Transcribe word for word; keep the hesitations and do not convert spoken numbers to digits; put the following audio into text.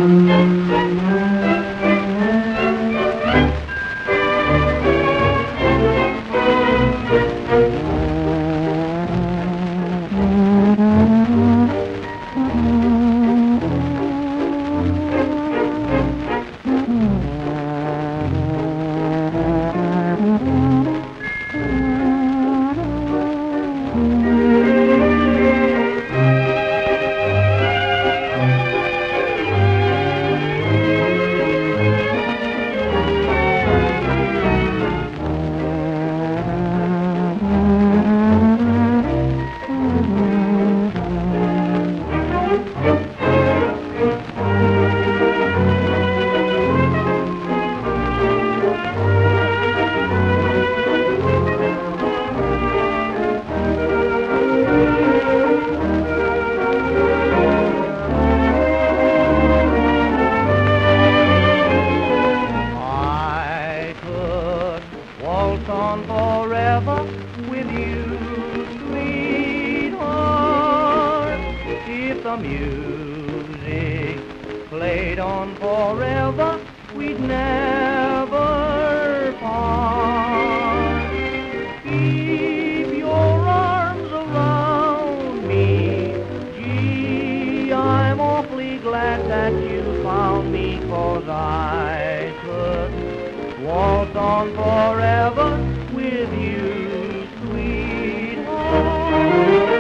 Waltz on forever with you, sweetheart. If the music played on forever, we'd never part. Keep your arms around me, gee, I'm awfully glad that you found me, 'cause I could waltz on forever with you, sweetheart.